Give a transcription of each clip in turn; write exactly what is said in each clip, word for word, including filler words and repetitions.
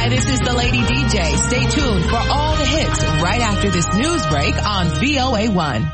Hi, this is the Lady D J. Stay tuned for all the hits right after this news break on V O A one.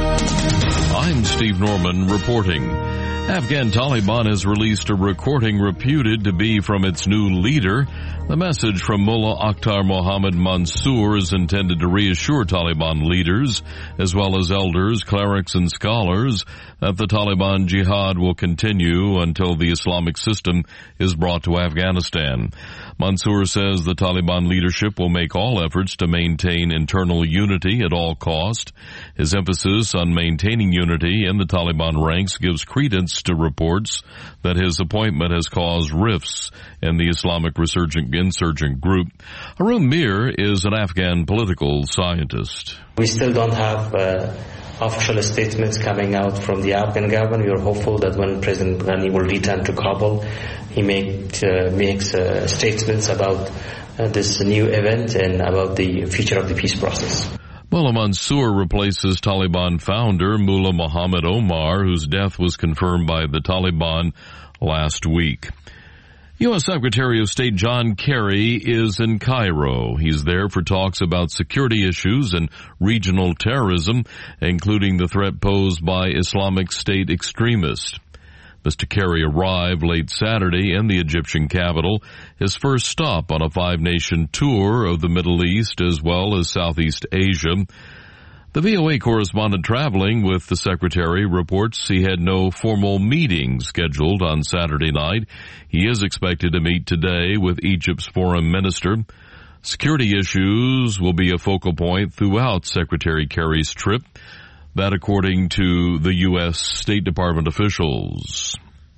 I'm Steve Norman reporting. Afghan Taliban has released a recording reputed to be from its new leader. The message from Mullah Akhtar Mohammed Mansour is intended to reassure Taliban leaders, as well as elders, clerics, and scholars, that the Taliban jihad will continue until the Islamic system is brought to Afghanistan. Mansour says the Taliban leadership will make all efforts to maintain internal unity at all cost. His emphasis on maintaining unity in the Taliban ranks gives credence to reports that his appointment has caused rifts in the Islamic resurgent insurgent group. Harun Mir is an Afghan political scientist. We still don't have uh, official statements coming out from the Afghan government. We are hopeful that when President Ghani will return to Kabul, he make, uh, makes uh, statements about uh, this new event and about the future of the peace process. Mullah Mansour replaces Taliban founder Mullah Muhammad Omar, whose death was confirmed by the Taliban last week. U S Secretary of State John Kerry is in Cairo. He's there for talks about security issues and regional terrorism, including the threat posed by Islamic State extremists. Mister Kerry arrived late Saturday in the Egyptian capital, his first stop on a five-nation tour of the Middle East as well as Southeast Asia. The V O A correspondent traveling with the secretary reports he had no formal meeting scheduled on Saturday night. He is expected to meet today with Egypt's foreign minister. Security issues will be a focal point throughout Secretary Kerry's trip. That according to the U S State Department officials.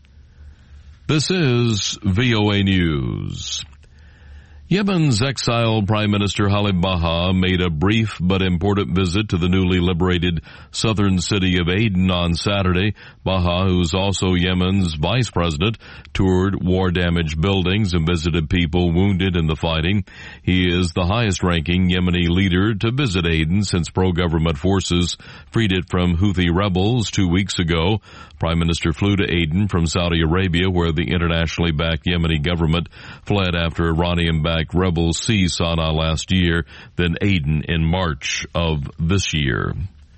This is V O A News. Yemen's exiled Prime Minister Khalid Baha made a brief but important visit to the newly liberated southern city of Aden on Saturday. Baha, who is also Yemen's vice president, toured war-damaged buildings and visited people wounded in the fighting. He is the highest-ranking Yemeni leader to visit Aden since pro-government forces freed it from Houthi rebels two weeks ago. Prime Minister flew to Aden from Saudi Arabia, where the internationally backed Yemeni government fled after Iranian-backed rebels seized Sana'a last year, then Aden in March of this year.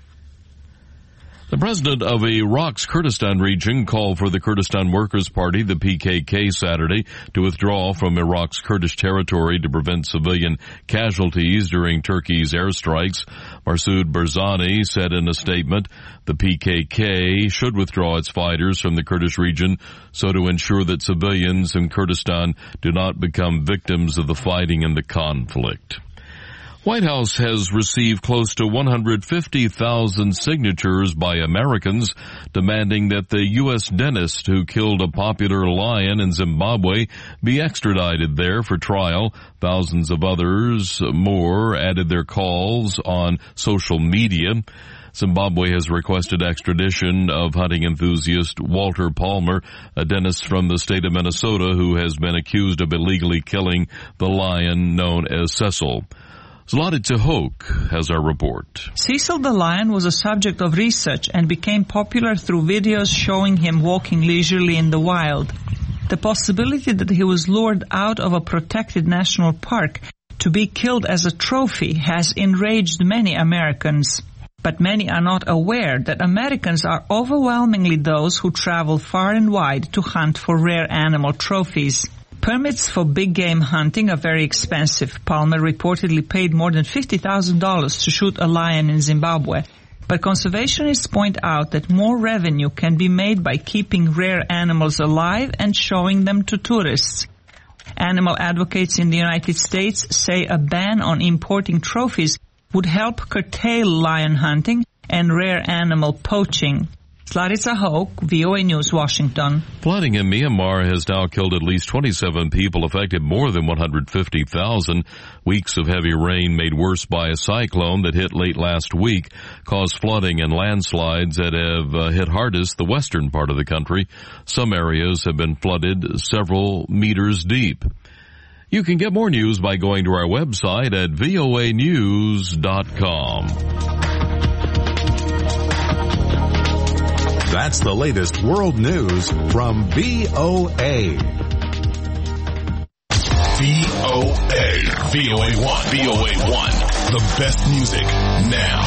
The president of Iraq's Kurdistan region called for the Kurdistan Workers' Party, the P K K, Saturday to withdraw from Iraq's Kurdish territory to prevent civilian casualties during Turkey's airstrikes. Masoud Barzani said in a statement, the P K K should withdraw its fighters from the Kurdish region so to ensure that civilians in Kurdistan do not become victims of the fighting and the conflict. White House has received close to one hundred fifty thousand signatures by Americans demanding that the U S dentist who killed a popular lion in Zimbabwe be extradited there for trial. Thousands of others more added their calls on social media. Zimbabwe has requested extradition of hunting enthusiast Walter Palmer, a dentist from the state of Minnesota who has been accused of illegally killing the lion known as Cecil. Zlati Tehok has our report. Cecil the lion was a subject of research and became popular through videos showing him walking leisurely in the wild. The possibility that he was lured out of a protected national park to be killed as a trophy has enraged many Americans. But many are not aware that Americans are overwhelmingly those who travel far and wide to hunt for rare animal trophies. Permits for big game hunting are very expensive. Palmer reportedly paid more than fifty thousand dollars to shoot a lion in Zimbabwe. But conservationists point out that more revenue can be made by keeping rare animals alive and showing them to tourists. Animal advocates in the United States say a ban on importing trophies would help curtail lion hunting and rare animal poaching. Zlati Tehok, V O A News, Washington. Flooding in Myanmar has now killed at least twenty-seven people, affected more than one hundred fifty thousand. Weeks of heavy rain made worse by a cyclone that hit late last week caused flooding and landslides that have uh, hit hardest the western part of the country. Some areas have been flooded several meters deep. You can get more news by going to our website at V O A news dot com. That's the latest world news from V O A. V O A. V O A one. V O A one. The best music now.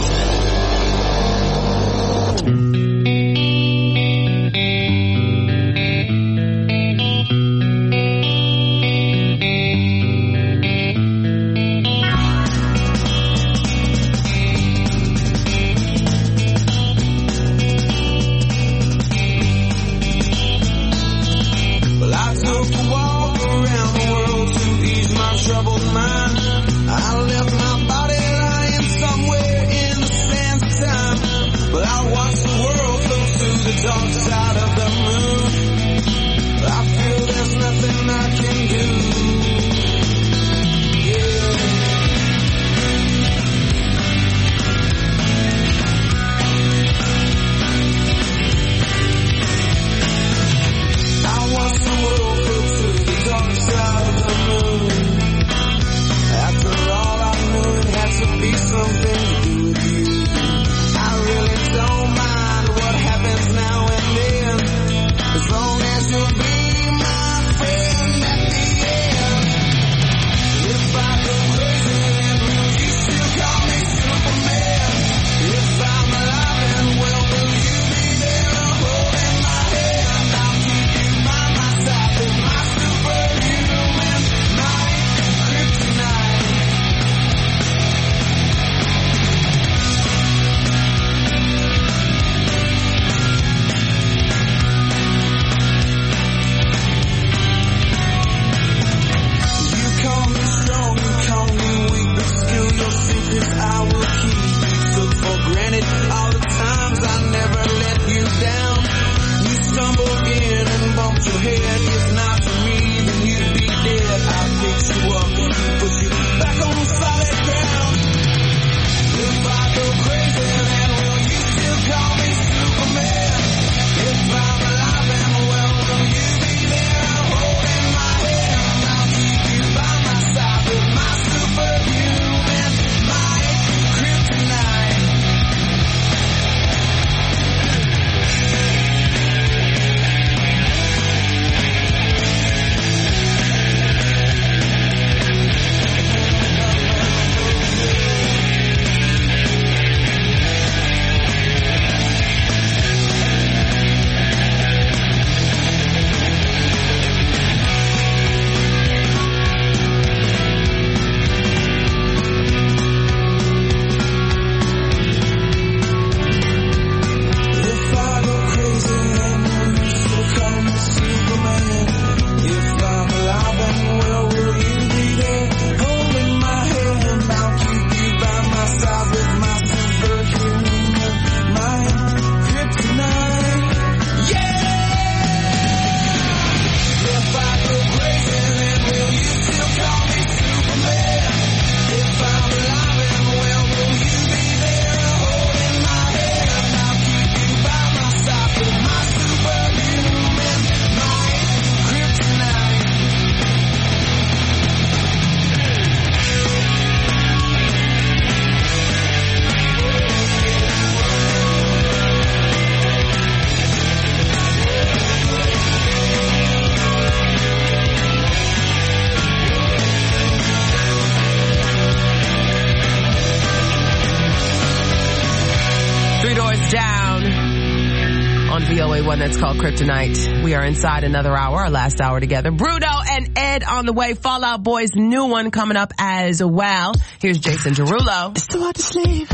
That's called Kryptonite. We are inside another hour, our last hour together. Bruno and Ed on the way. Fall Out Boy's new one coming up as well. Here's Jason Derulo. It's too hard to sleep.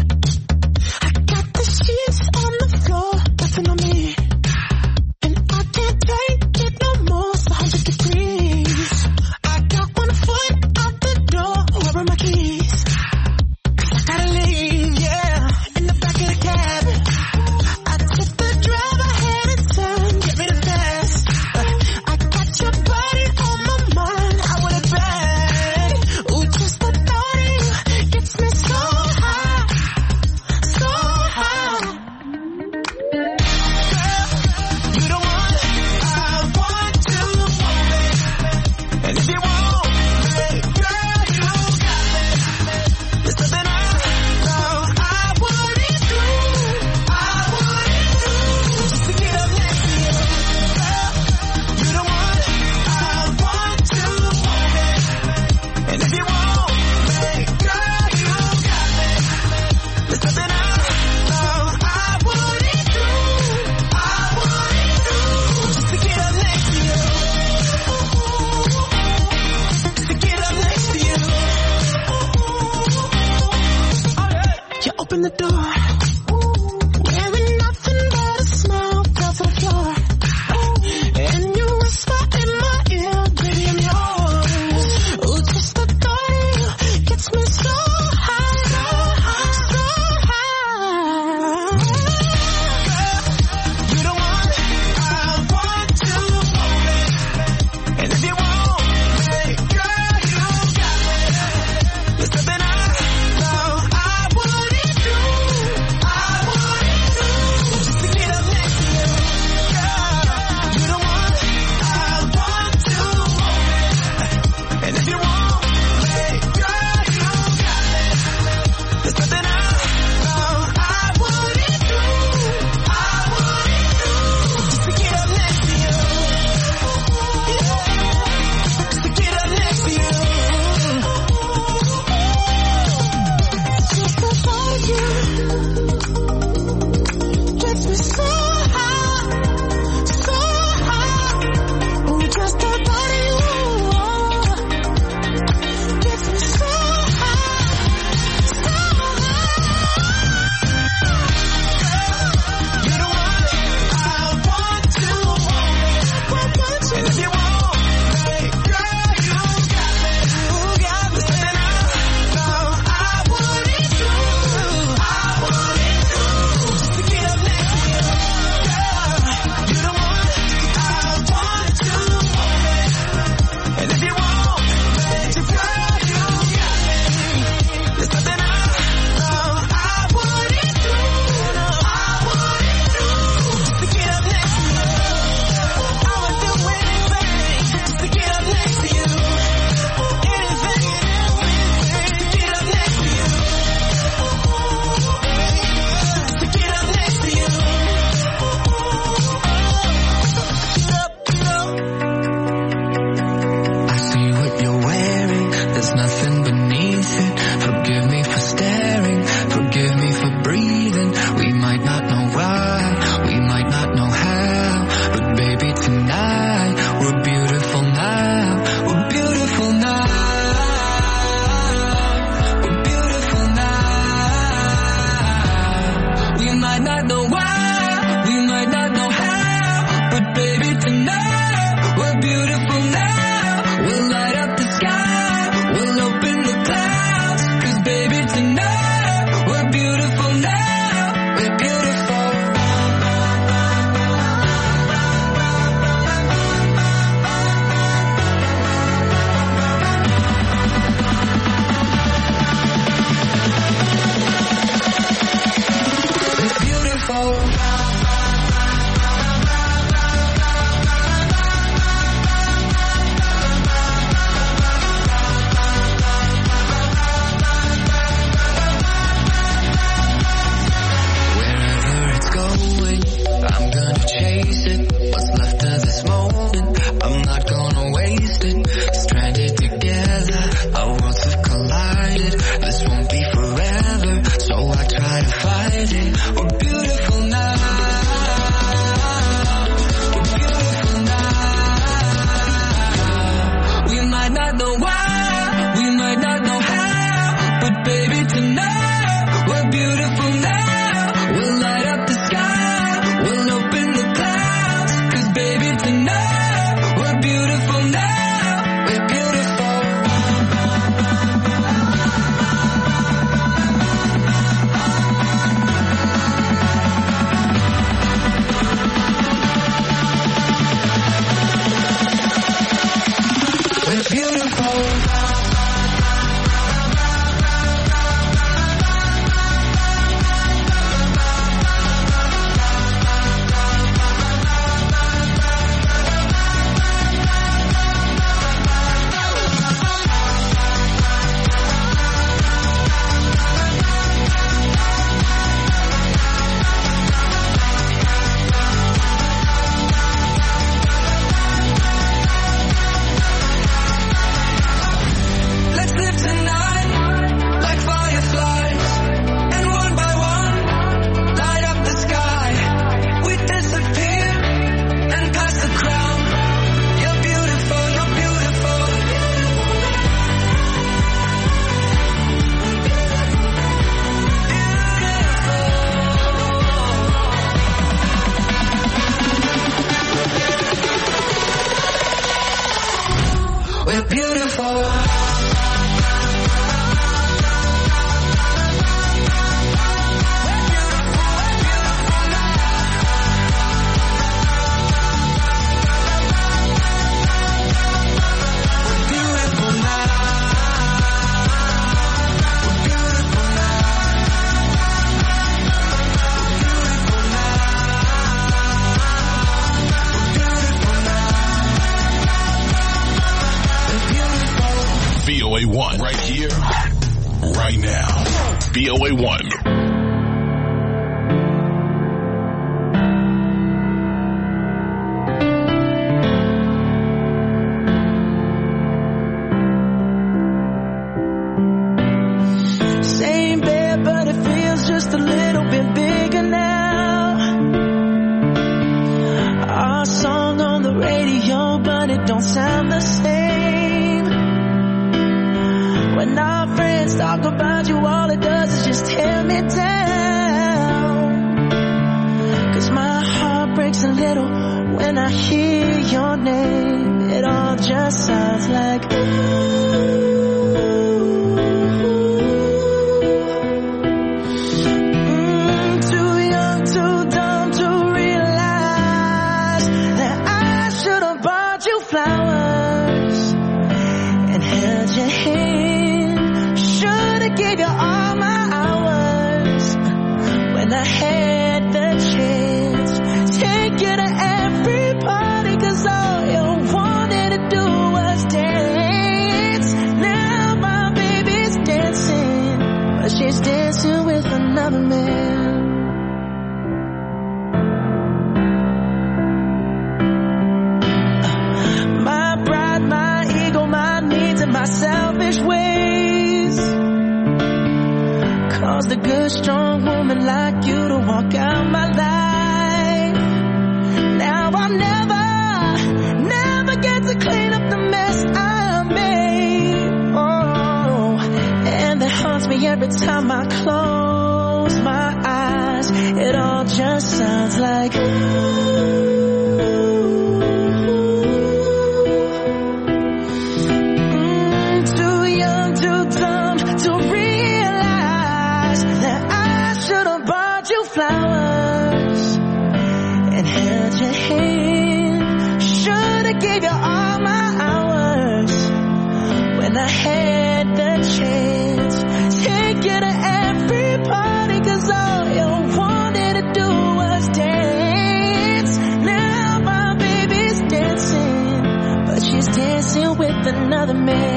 I got the sheets on the floor, nothing on me. And I can't take it no more, it's one hundred degrees. I got one foot out the door, where are my keys? Cause I gotta leave, yeah, in the back of the cab. I took the drive, I had it done, get rid of fast. I got your body on my mind, I want it back. Ooh, just the thought of you gets me so high, so high. the door. Wearing nothing but a smile, fell to the floor. And you whisper in my ear, baby, I'm yours. Ooh, just the thought of you gets me so high, so high, so high. Girl, you're the one I want to hold it. And if you want me, girl, you got me. There's something I know I wouldn't do, I wouldn't do, just to get up next to you. Girl, you're the one I want to hold it. And if you want me, girl, you got me. There's something I know I wouldn't do, I wouldn't do, just to get up next to you. Yeah, just to get up next to you. Just the thought of you gets me so high, so high. Ooh, just the thought of you gets me so high, so high. You're the one I want to hold it. And if you want me, girl, you got me. You got me. Something I know I wouldn't do, I wouldn't do, just to get up next to you. Girl, you're the one I want to hold it. And if you want me, girl, you got me. There's something I know I wouldn't do, I wouldn't do, just to get up next to you. I would do anything just to get up next to you. Anything and everything to get up next to you. To get up next to you. Get up, get up. I see what you're wearing, there's nothing beneath it. Forgive me for staring, forgive me for breathing. We might not know why, we might not know how, but baby tonight, we're beautiful now, we're beautiful now, we're beautiful now. We might not know why, we might not know how, but baby tonight, we're beautiful now. We'll light up the sky, we'll open the clouds, 'cause baby tonight, we're beautiful now, we're beautiful. We're beautiful. Wherever it's going, I'm gonna chase it. What's left of this moment, I'm not gonna waste it. Stranded together, our worlds have collided. This won't be forever, so I try to fight it. We're beautiful now. We're beautiful now. We might not know why, we might not know how, but baby tonight, we're beautiful now. We'll light up the sky, we'll open the clouds, 'cause baby tonight, we're beautiful now, we're beautiful. We're beautiful. we're beautiful. V O A one, right here, right now. V O A one. Same bed, but it feels just a little bit bigger now. Our song on the radio, but it don't sound the same. When our friends talk about you, all it does is just tear me down. Cause my heart breaks a little when I hear your name. It all just sounds like ooh. Flowers and held your hand. Should've gave you all my hours when I had the chance. Take you to every party, cause all you wanted to do was dance. Now my baby's dancing, but she's dancing with another man. My selfish ways caused a good strong woman like you to walk out my life. Now I'll never, never get to clean up the mess I made. Oh, and that haunts me every time I close my eyes. It all just sounds like ooh. Flowers and held your hand. Should've gave you all my hours when I had the chance. Take you to every party, cause all you wanted to do was dance. Now my baby's dancing, but she's dancing with another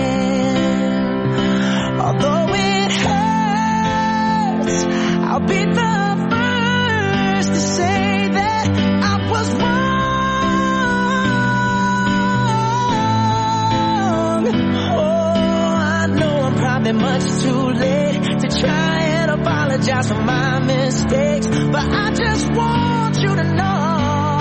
man. Although it hurts, I'll be the to say that I was wrong. Oh, I know I'm probably much too late to try and apologize for my mistakes, but I just want you to know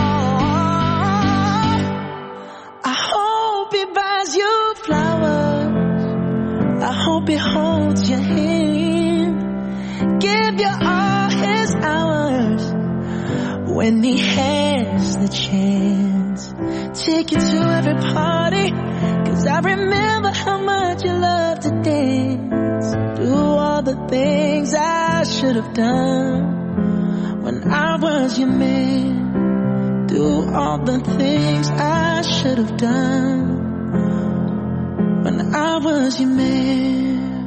I hope he buys you flowers. I hope he holds your hand, give you all his hours when he has the chance. Take you to every party, cause I remember how much you love to dance. Do all the things I should have done when I was your man. Do all the things I should have done when I was your man.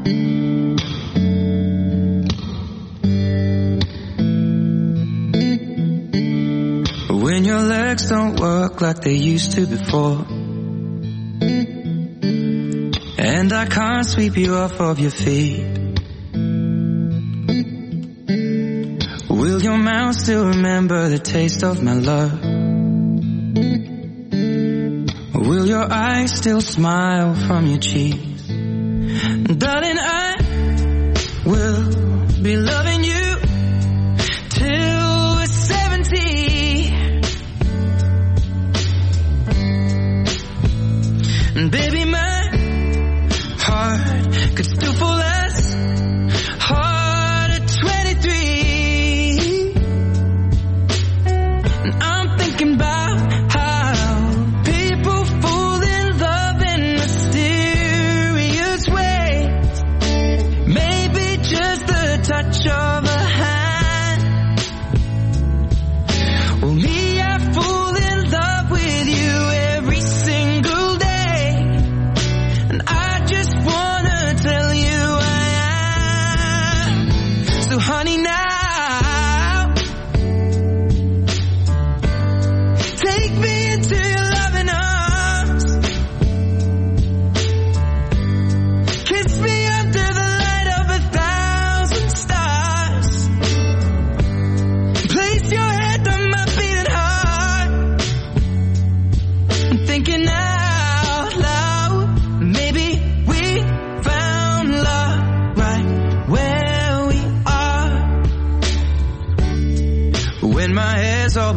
When your legs don't work like they used to before, and I can't sweep you off of your feet, will your mouth still remember the taste of my love? Will your eyes still smile from your cheeks? Darling, I will be loving you till we're seventy. And baby, my heart could still fall as hard at twenty-three. And I'm thinking about how people fall in love in mysterious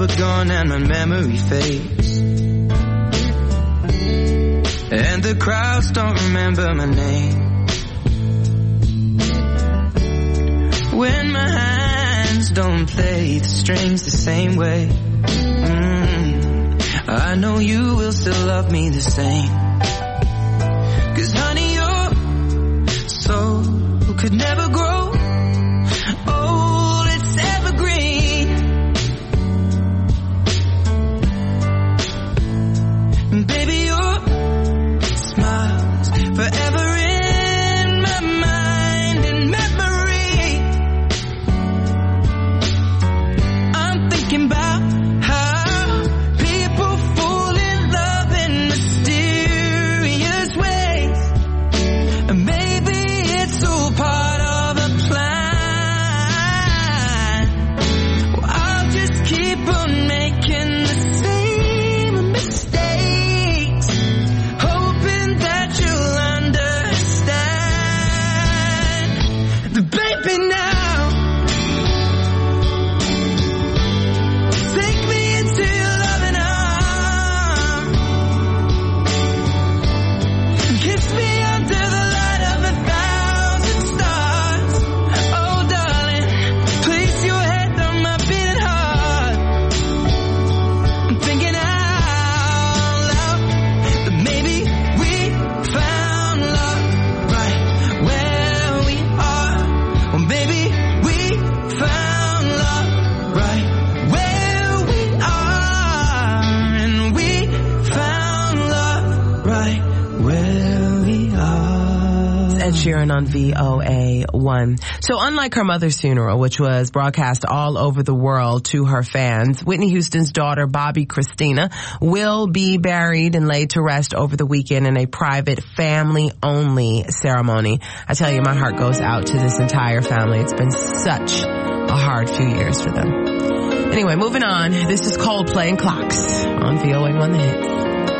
were gone and my memory fades, and the crowds don't remember my name. When my hands don't play the strings the same way, mm, I know you will still love me the same. 'Cause honey, your soul could never grow old, it's evergreen. And baby, your smile's forever in my mind and memory. I'm thinking about how people fall in love in mysterious ways, and maybe it's all part of a plan. Well, I'll just keep on making the same mistakes, hoping that you'll understand. The baby now, take me into your loving arms, kiss me under the light of a thousand stars. Oh darling, place your head on my beating heart. I'm thinking out loud that maybe we found love right where we are. Well, maybe we found love right where we are, and we found love right where we are. Ed Sheeran on V O A one. So unlike her mother's funeral, which was broadcast all over the world to her fans, Whitney Houston's daughter, Bobby Christina, will be buried and laid to rest over the weekend in a private family-only ceremony. I tell you, my heart goes out to this entire family. It's been such a hard few years for them. Anyway, moving on. This is Coldplay and Clocks on V O A one The Hits.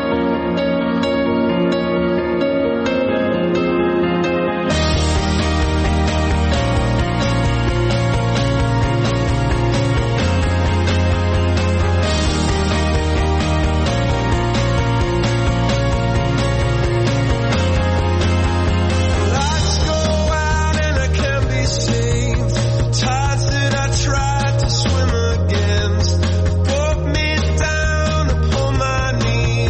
Lights go out and I can't be saved. Tides that I tried to swim against brought me down upon my knees.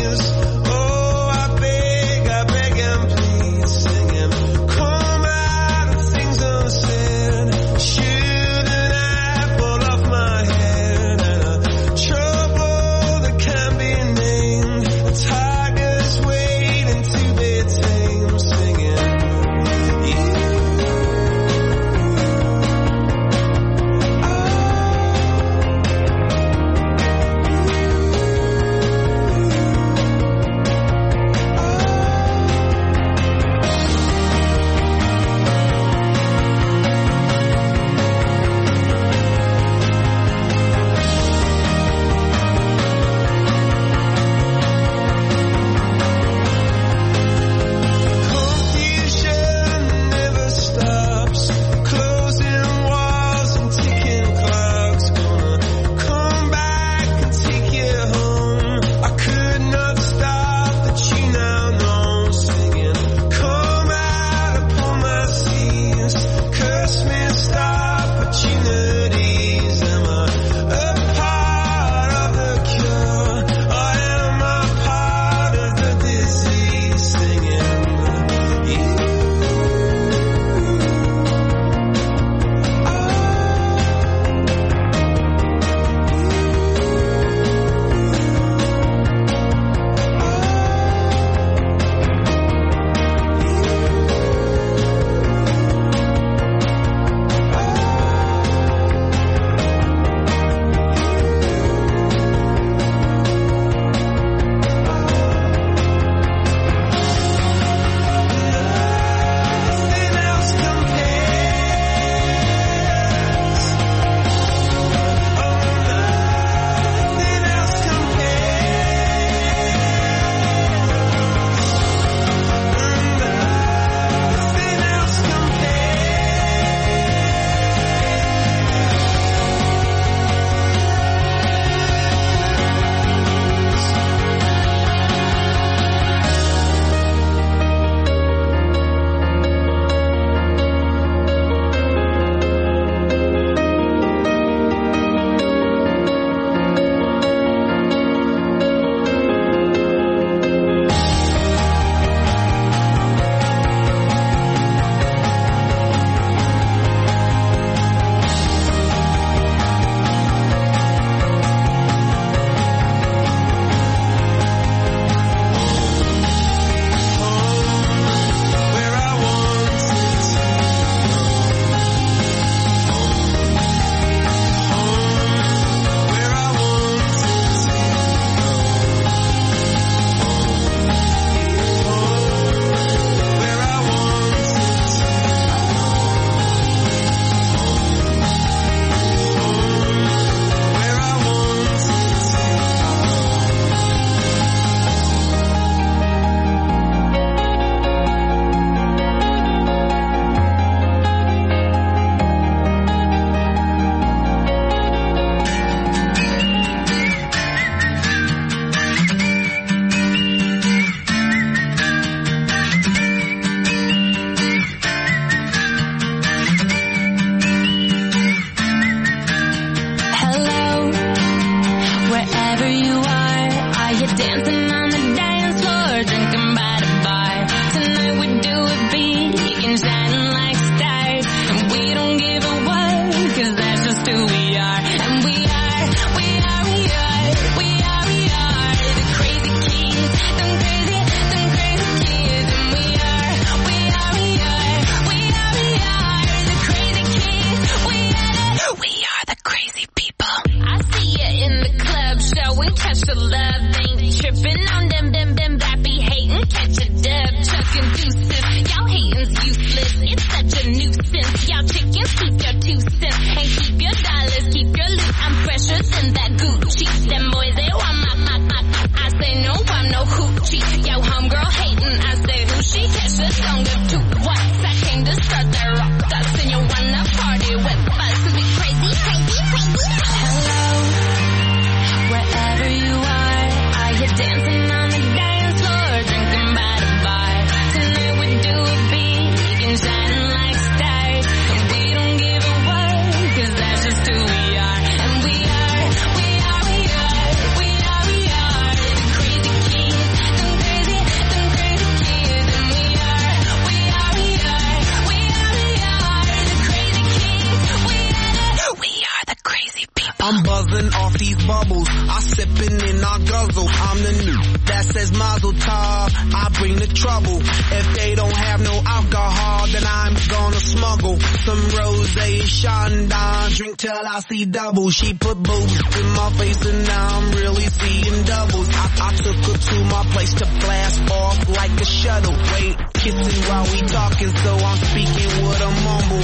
Y'all chickens, keep your two cents and keep your dollars, keep your loot. I'm fresher than that Gucci. Them boys, they want my, my, my. I say no, I'm no hoochie. Yo, homegirl hating, I say who she? Kesha, don't give two whats. I came to start that rock dust and you wanna party with us. Cause we crazy, crazy, crazy. Hello, wherever you are, are you dancing on the dance floor, drinking by the bar? Tonight we do it big and shining like stars, and we don't give a what, cause that's just who we are. And we are, we are, we are, we are, we are the crazy kids, them crazy, them crazy kids. And we are, we are, we are, we are, we are the crazy kids. We are the, we are the crazy people. I'm buzzing off these bubbles, I sipping in our guzzle. I'm the new that says Mazel Tov, I bring the trouble. If they don't have no alcohol, then I'm gonna smuggle some rosé, Chandon, drink till I see double. She put booze in my face and now I'm really seeing doubles. I, I took her to my place to blast off like a shuttle. Wait, kissing while we talking, so I'm speaking with a mumble.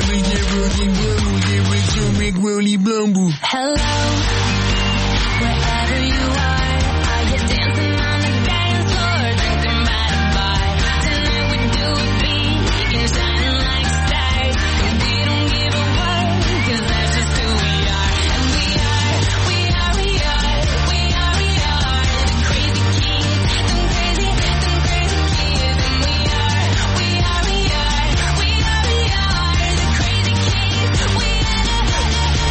Hello, wherever you are, are you dancing on the dance floor, drinking by the bar? Tonight we do it big and shining like stars, and we don't give a what, cause that's just who we are. And we are, we are, we are, we are, we are the crazy kids, them crazy, them crazy kids. And we are, we are, we are, we are, we are the crazy kids. We are the,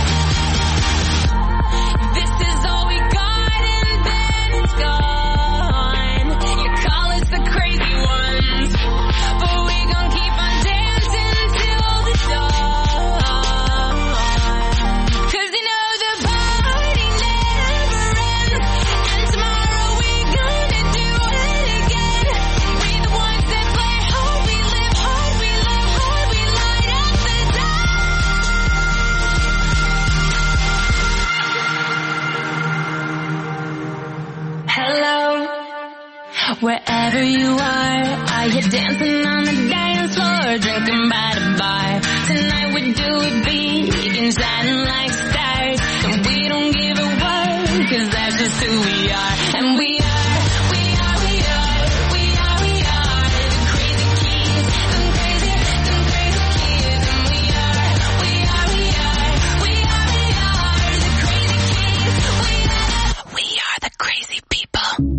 this is all we got and then it's gone. You call us the crazy ones, but we gon' keep on dancing till the dawn. Cause you know the party never ends, and tomorrow we gonna do it again. We the ones that play hard, we live hard, we love hard, we light up the dark. Hello, wherever you are, are you dancing on the dance floor, drinking by the bar? Tonight we do it big and shining like stars, and we don't give a what, cause that's just who we are. And we are, we are, we are, we are, we are the crazy kids, them crazy, them crazy kids. And we are, we are, we are, we are, we are the crazy kids. We are, we are the crazy people.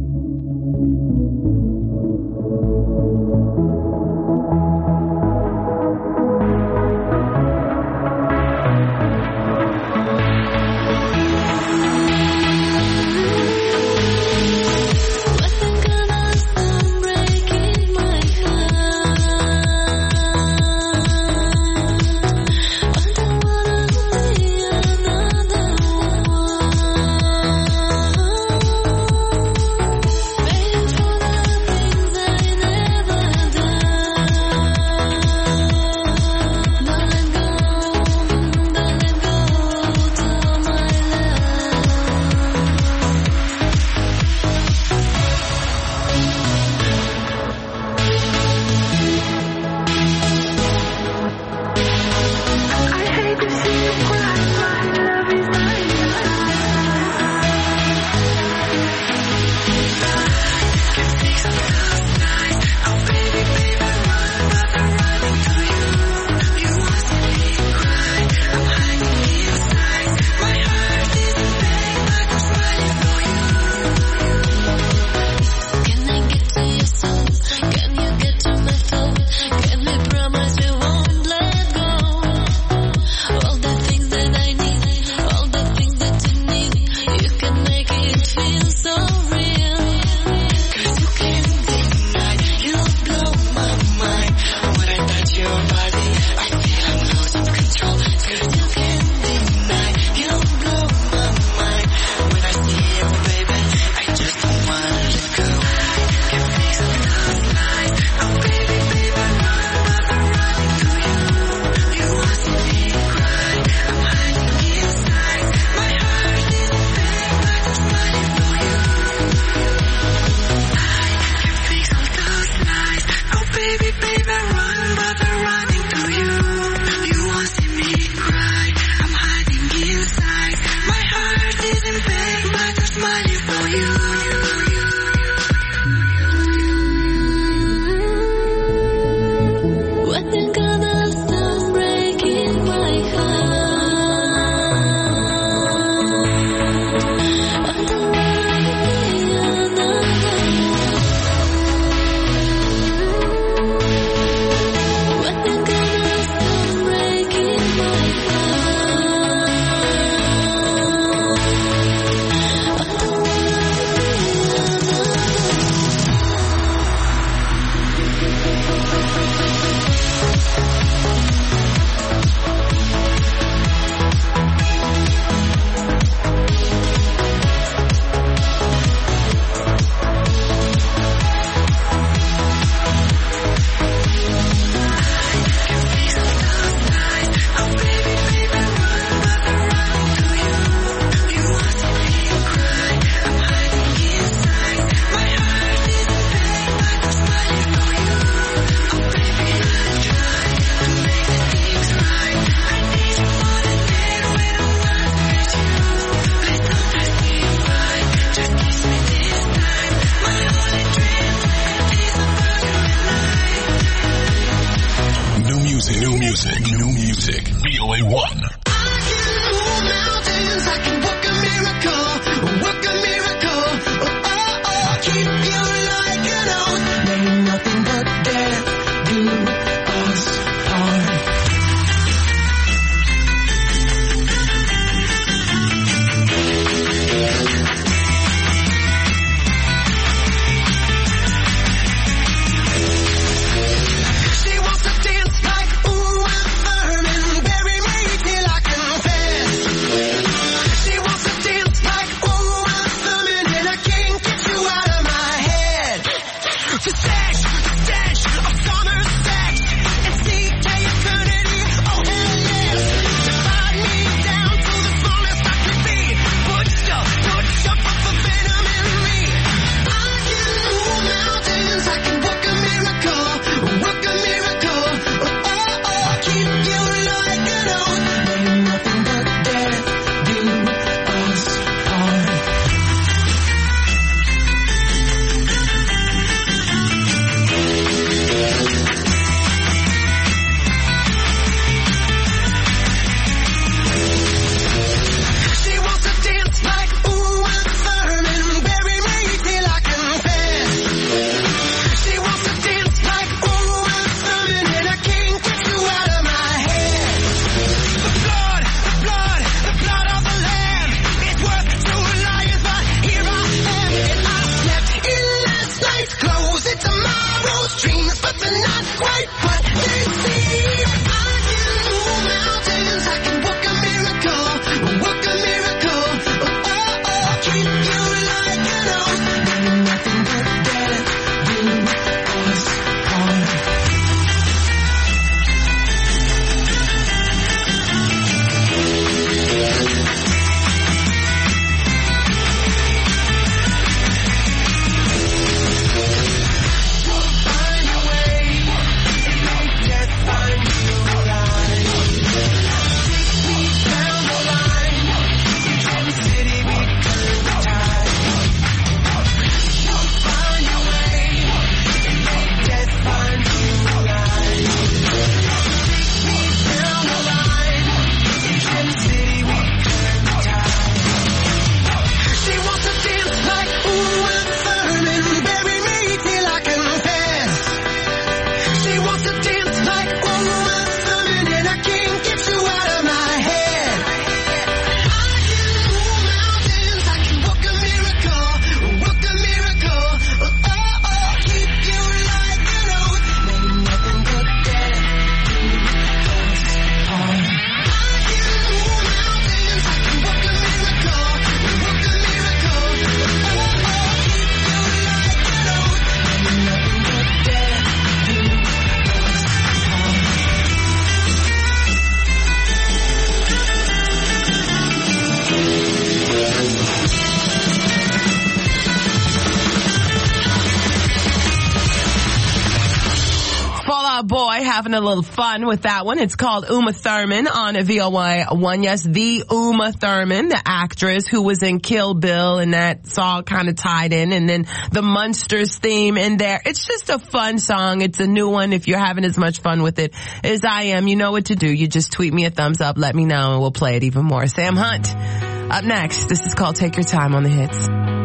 Baby, baby, run, but they're running to you. music, new music, new music. V O A one. Mountains, I can work a miracle, work a miracle. Oh, oh, oh, keep you like an oath. There ain't nothing but death do us part. She wants to dance like Uma Thurman, bury me till I confess. She wants to dance like Uma Thurman, and I can't get you out of my head. The sex, the stench of summer sex, and seek to eternity, oh hell yes. Divide me down to the smallest I can be. Put your, put your fucking venom in me. I can move mountains, I can work a miracle, work a miracle. Oh, oh, oh, keep you like an oath. There ain't nothing but death do us part. She wants to dance like Uma Thurman, bury me till I confess. She wants to dance like Uma Thurman, and I can't get you out of my head. The blood, the blood, the blood of the Lamb is worth two lions, but here I am, and I slept in last night's clothes. It's tomorrow's dreams, but they're not quite what they seem. I can move mountains, I can work a miracle, work a miracle. Oh, oh, oh, keep you like an oath. There ain't nothing but death do us part. Find a way, make death find you alive. Take me down the line, from the city we turn the tide. Find a way, make death find you alive. Take me down the line, from the city we turn the tide. She wants to dance like Uma Thurman, bury me till I confess. She wants to dance like Uma Thurman, and I can't get you out of my head. I can move mountains, I can work a miracle, work a miracle. Oh, oh, oh, keep you like an oath. There ain't nothing but death do us part. I can move mountains, I can work a miracle, work a miracle. Oh, oh, keep you like an oath. There ain't nothing but death do us part. Fall Out Boy having a little fun with that one. It's called Uma Thurman on V O A one. Yes, the Uma Thurman, the actress who was in Kill Bill, and that's all kind of tied in. And then the Munsters theme in there. It's just a fun song. It's a new one. If you're having as much fun with it as I am, you know what to do. You just tweet me a thumbs up, let me know, and we'll play it even more. Sam Hunt up next. This is called Take Your Time on the Hits.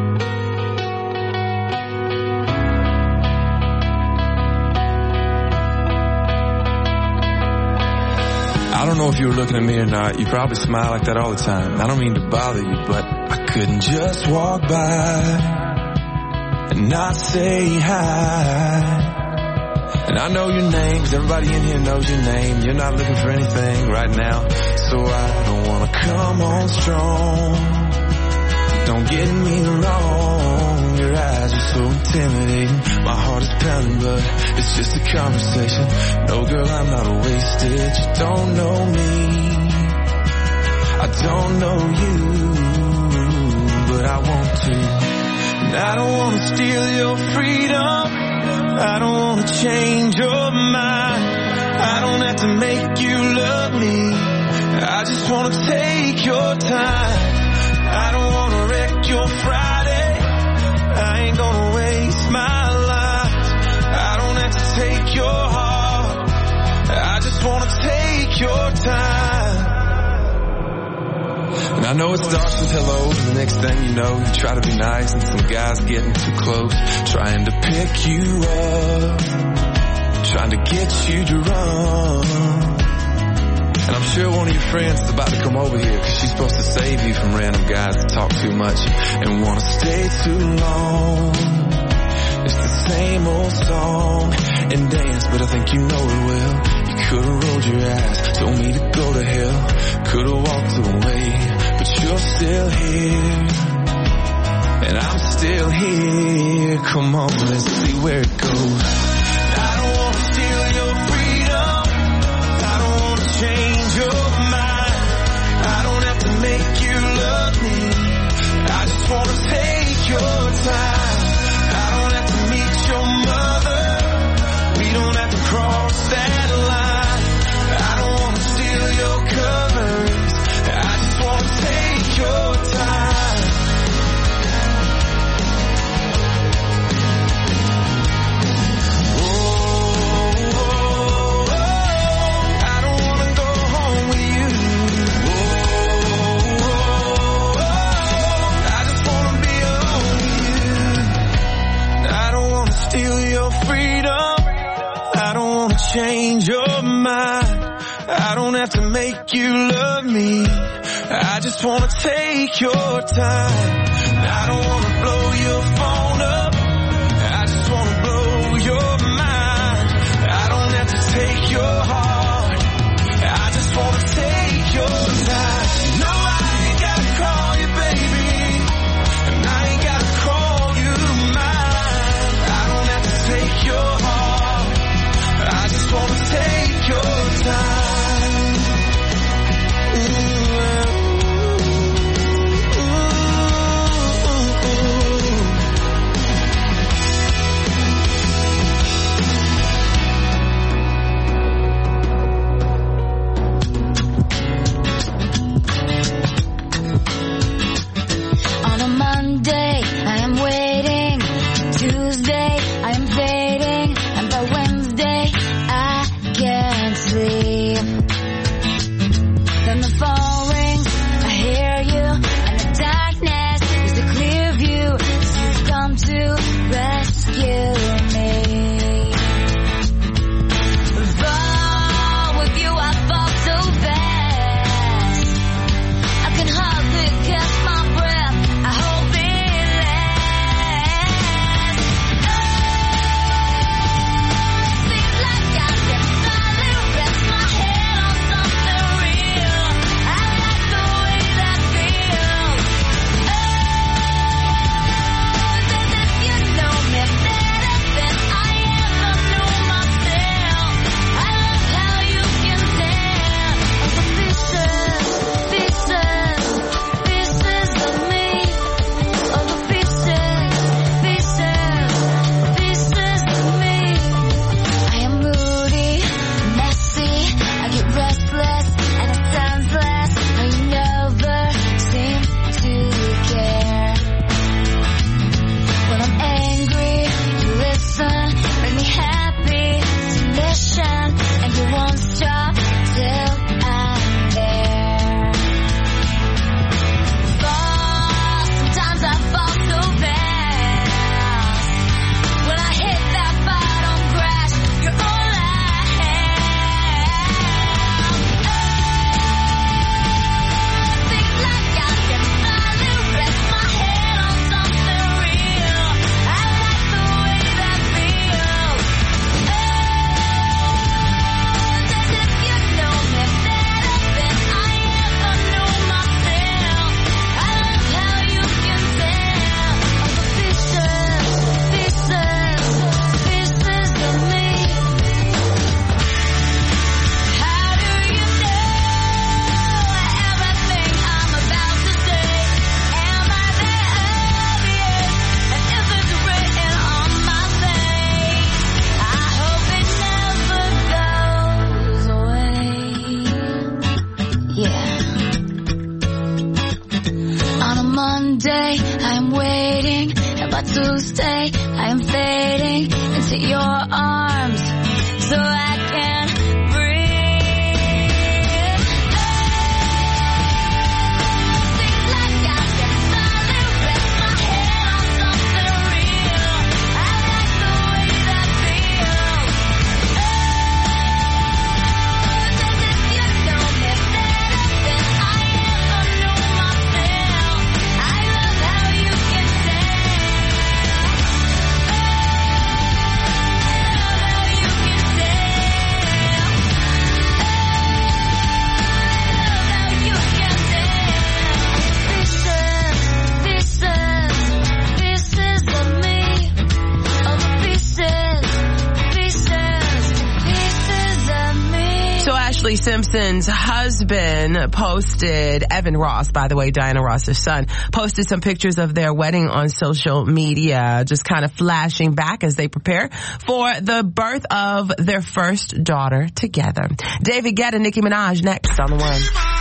I don't know if you were looking at me or not. You probably smile like that all the time. I don't mean to bother you, but I couldn't just walk by and not say hi. And I know your name, 'cause everybody in here knows your name. You're not looking for anything right now, so I don't wanna come on strong. Don't get me wrong, your eyes are so intimidating. My heart is pounding, but it's just a conversation. No, girl, I'm not wasted. You don't know me, I don't know you, but I want to. And I don't want to steal your freedom, I don't want to change your mind. I don't have to make you love me, I just want to take your time. I don't want to wreck your Friday, I ain't gonna waste my life. I don't have to take your heart, I just want I know it starts with hello, and the next thing you know, you try to be nice, and some guy's getting too close, trying to pick you up, trying to get you to run. And I'm sure one of your friends is about to come over here, cause she's supposed to save you from random guys that talk too much and wanna stay too long. It's the same old song and dance, but I think you know it well. You could've rolled your eyes, told me to go to hell, could've walked away, but you're still here, and I'm still here. Come on, let's see where it goes. I don't wanna steal your freedom, I don't wanna change your mind, I don't have to make you love me, I just wanna take your time. I don't have to meet your mother, we don't have to cross that line. I don't wanna steal your covers, I just wanna take your time. Oh, oh, oh, I don't wanna go home with you. Oh, oh, oh, I just wanna be alone with you. I don't wanna steal your freedom, I don't wanna change your mind, I don't have to make you love me, I just wanna take your time. I don't wanna blow your phone up, I just wanna blow your mind, I don't have to take your heart, I just wanna take your time. No, I ain't gotta call you baby, and I ain't gotta call you mine, I don't have to take your heart, I just wanna take your time. On a Monday, I am waiting. Tuesday, I am fading. And by Wednesday, I can't sleep. Then the phone rings, I hear you. And the darkness is a clear view. 'Cause you've come to rescue me. Fall with you, I fall so fast. I can hardly catch my breath. I hope it lasts. Oh, seems like I can finally rest my head on something real. I like the way that feels. Oh, as if you know me better than I ever knew myself. I love how you can tell of the pieces, pieces, pieces of me. Of the pieces, pieces, pieces of me. I am moody, messy, I get restless, and at times less. How you never seem to care. When I'm angry, you listen, make me happy, submission, and you won't stop till I'm there. Fall, sometimes I fall so fast. When I hit that bottom crash, you're all I have. Oh, seems like I can finally rest my head on something real. I like the way that feels. Oh, as if you know me better than I ever knew myself. I love how you can tell of the pieces, pieces, pieces of me. How do you know everything I'm about to say? Am I that obvious? And if it's written on my face, I hope it never goes away. Yeah. On a Monday, I'm waiting, and by Tuesday, I'm fading into your arms, so I can breathe. Oh, Ashley Simpson's husband posted, Evan Ross, by the way, Diana Ross's son, posted some pictures of their wedding on social media, just kind of flashing back as they prepare for the birth of their first daughter together. David Guetta, Nicki Minaj, next on The One.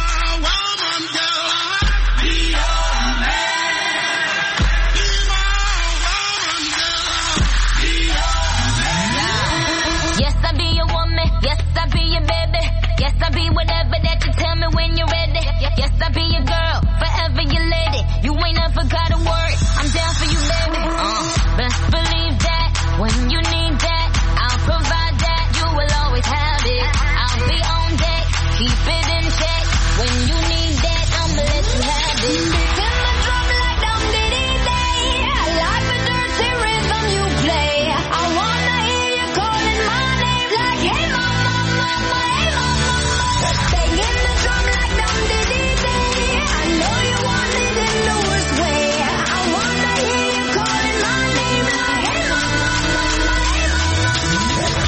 Yes, I be your woman. Yes, I be your baby. Yes, I be whatever that you tell me when you're ready. Yes, I be your girl, forever your lady. You ain't never gotta worry. I'm down for you, baby. Uh, best believe that when you need that, I'll provide that. You will always have it. I'll be on deck, keep it in check. When you need that, I'ma let you have it. Turn my drum like dum diddy day. I like the dirty rhythm you play. I wanna hear you calling my name like, hey mama, mama, hey mama, mama. Banging the drum like dum diddy day. I know you want it in the worst way. I wanna hear you calling my name like, hey mama, mama, hey mama.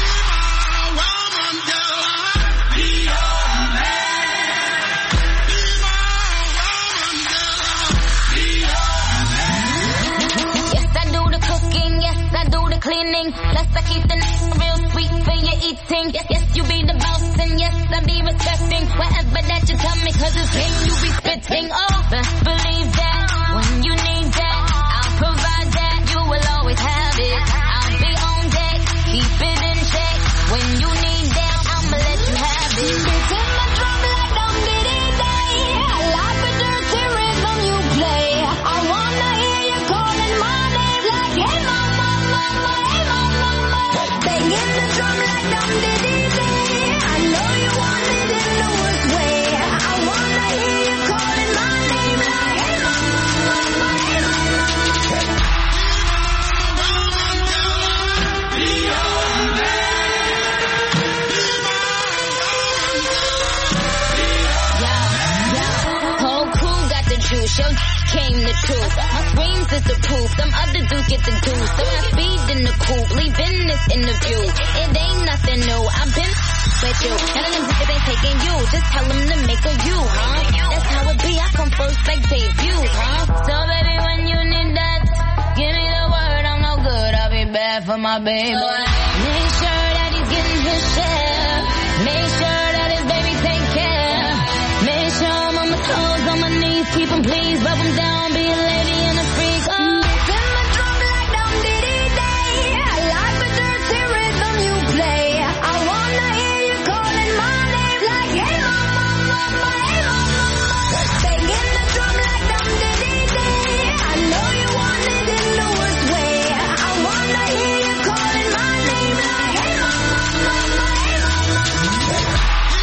Yes, I do the cooking. Yes, I do the cleaning. Plus, I keep the n- real sweet for your eating. Yes, yes, you be the boss, and yes, I be respecting whatever that you tell me, cause it's game you be spitting. Oh, best believe that when you need that, I'll provide that. You will always have it. I'll be on deck, keep it in check. When you need that, I'ma let you have it. Turn my drum like dum diddy day. I like the dirty rhythm you play. I wanna hear you calling my name like, hey mama, mama, hey mama, mama. Banging the drum like dum diddy day. I know you want it in the worst way. I wanna hear you calling my name like, hey mama, mama, hey mama, mama. Whole crew got the juice, yo came the truth. My screams is the proof, them other dudes get the juice. So I speed in the coupe, leaving this interview. It ain't nothing new, I've been with you. None of them bitches ain't taking you, just tell them to make a you, huh? That's how it be, I come first like debut, huh? So baby, when you need that, give me the word, I'm no good, I'll be bad for my baby. Make sure that he's getting his share. Make sure that his baby take care. Make sure I'm on my toes, on my knees, keep him please, rub him down, be a lady and a freak. Oh. Turn my drum like dum diddy day. I like the dirty rhythm you play. I wanna hear you calling my name like, hey mama, mama, hey mama, mama. Banging the drum like dum diddy day. I know you want it in the worst way. I wanna hear you calling my name like, hey mama, mama, hey mama, mama.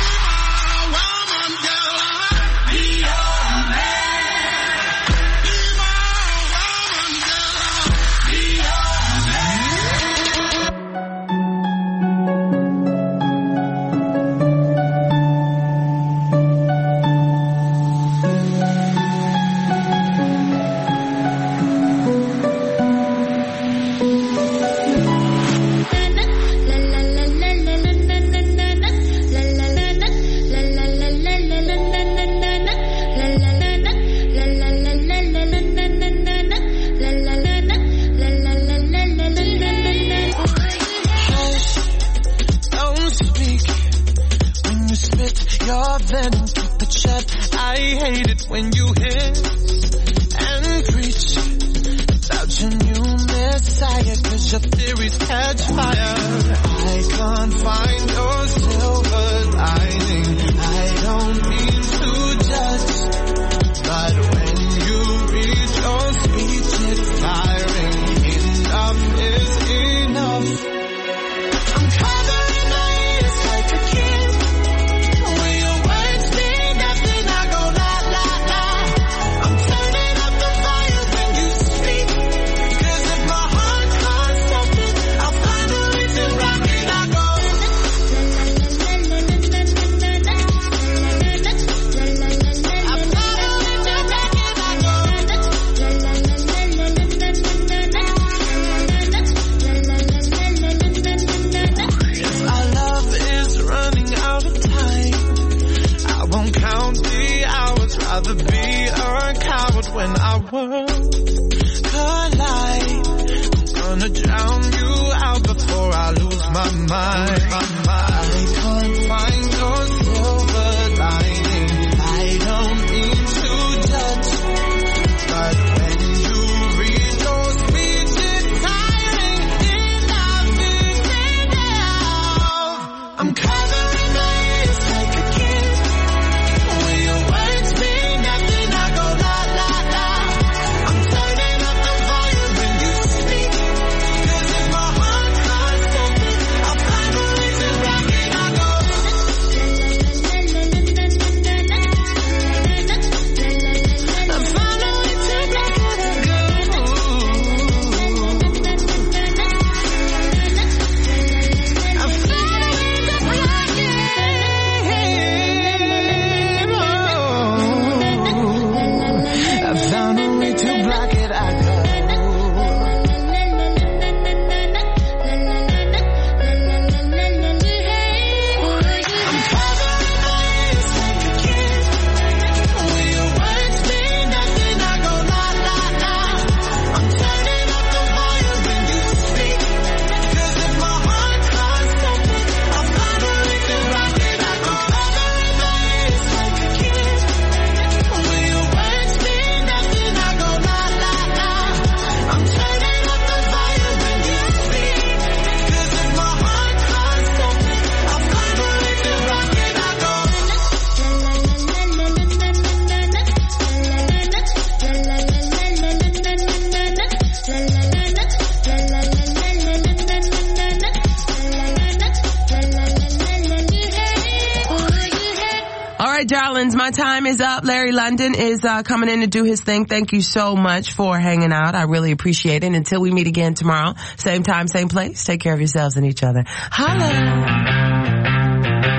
Don't speak when you spit your venom to the chat. I hate it when you hiss and preach about your new messiah, cause your theories catch fire. I can't find your silver lining. I don't mean to judge, but when you read your speech, it's tiring. Enough is enough. I'm covering my ears like a kid. When your words mean nothing, I go la la la. I'm turning up the volume when you speak. Cause if my heart can't something, I'll find a reason rock it. I go when our worlds collide. I'm gonna drown you out before I lose my mind. I can't find your silver lining. I don't mean to judge, but when you read your speech, it's tiring enough to enough. I'm covering my ears like a kid. When your words mean nothing, I go la la la. I'm turning up the volume when you speak. 'Cause if my heart starts open, I'll find a way to rock it. I go. I found a way to rock it. I go. I found a way to rock it. I found a way to block it. I go. I'm covering my ears like a kid. When your words mean nothing, I go la la la. I'm turning up the volume when you speak. 'Cause if my heart starts open, I'll find a way to rock it. I go. Covering my ears like a kid. When your words mean nothing, I go la la la. I'm turning up the volume when you speak. 'Cause if my heart starts open, I'll find a way to rock it. I go. All right, darlings, my time is up. Larry London is uh, coming in to do his thing. Thank you so much for hanging out. I really appreciate it. Until we meet again tomorrow, same time, same place. Take care of yourselves and each other. Holla.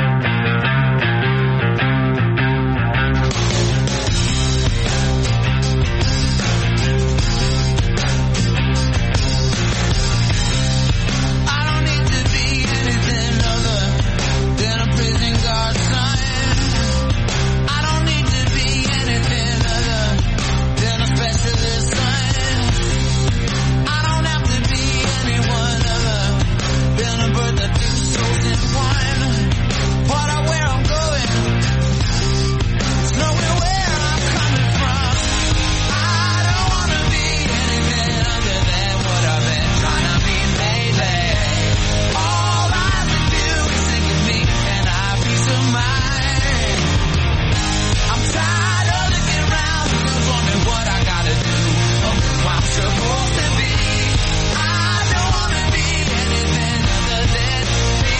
I don't need to be anything other than a prison guard son. I don't need to be anything other than a specialist son. I don't have to be anyone other than a bird that two souls in one. What I where I'm going, it's knowing where I'm coming from. I don't wanna be anything other than what I've been trying to be lately. All I have to do is think of me and I have peace of mind. I'm tired of looking around and wondering what I gotta do or who I'm supposed to be. I don't wanna be anything other than me.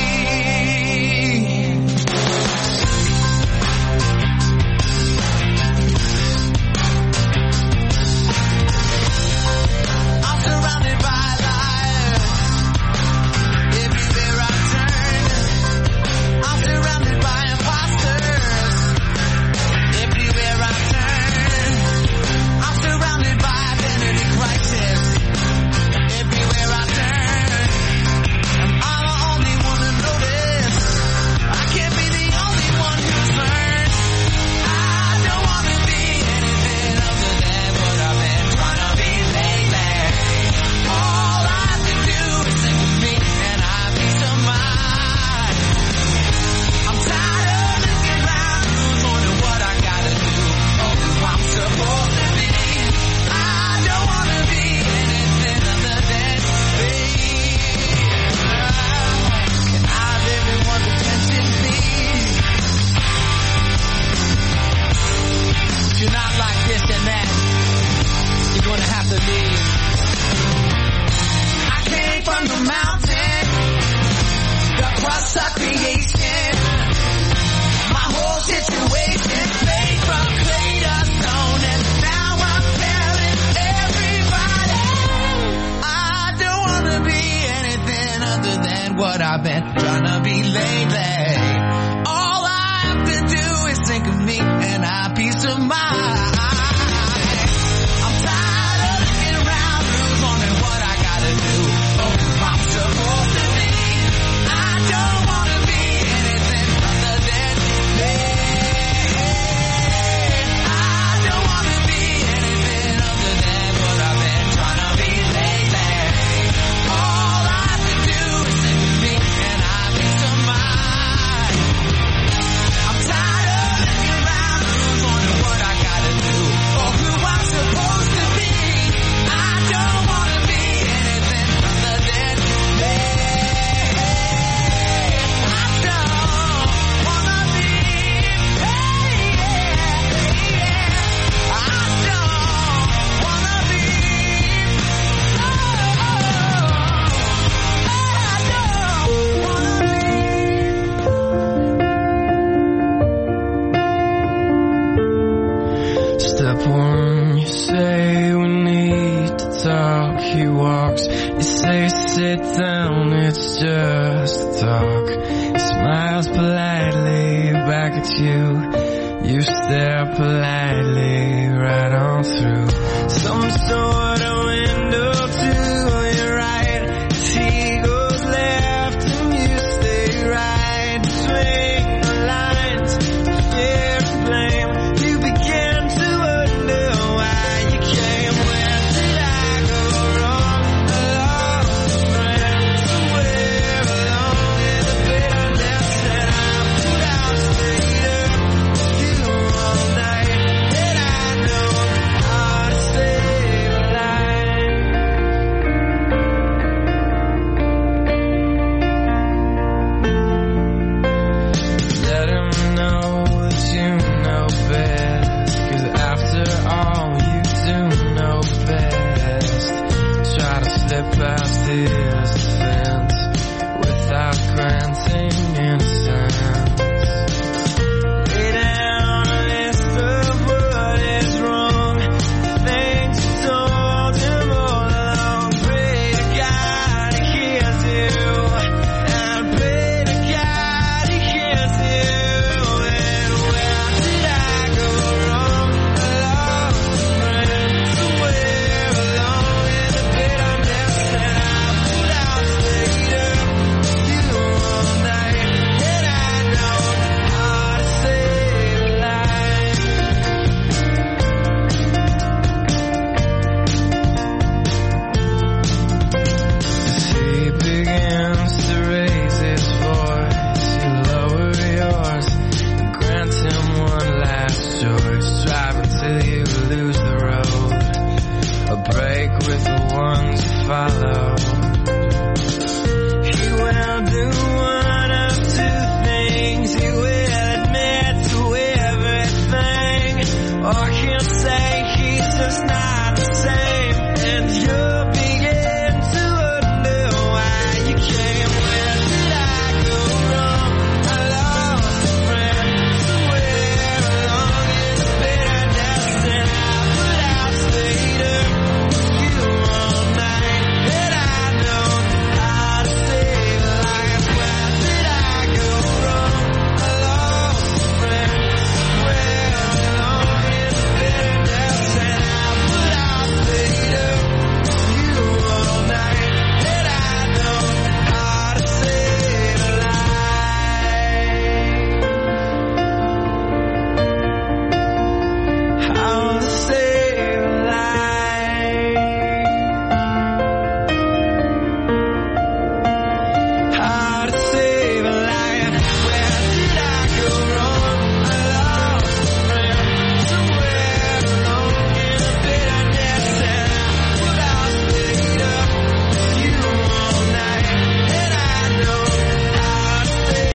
I'm surrounded by liars everywhere I turn. I'm surrounded by imposters everywhere I turn. I'm surrounded by identity crisis everywhere I turn. I'm the only one to notice. I can't be the only one who's learned. I don't wanna be anything other than what I've been trying to be lately. All I have to do is think of me and I have peace of mind. I'm tired of looking around and wondering what I gotta do or who I'm supposed to be. I don't wanna be anything other than me. Can I have everyone's attention, please? If you're not like this and that, you're gonna have to leave. I came from the mountain, the crust of creation. My whole situation made from clay to stone, and now I'm telling everybody I don't wanna be anything other than what I've been trying to be lately. All I have to do is think of me and I have peace of mind. I'm tired of looking around and wondering what I gotta do or who I'm supposed to be. I don't wanna be anything other than me. I don't wanna be smiles politely back at you. You stare politely right on through.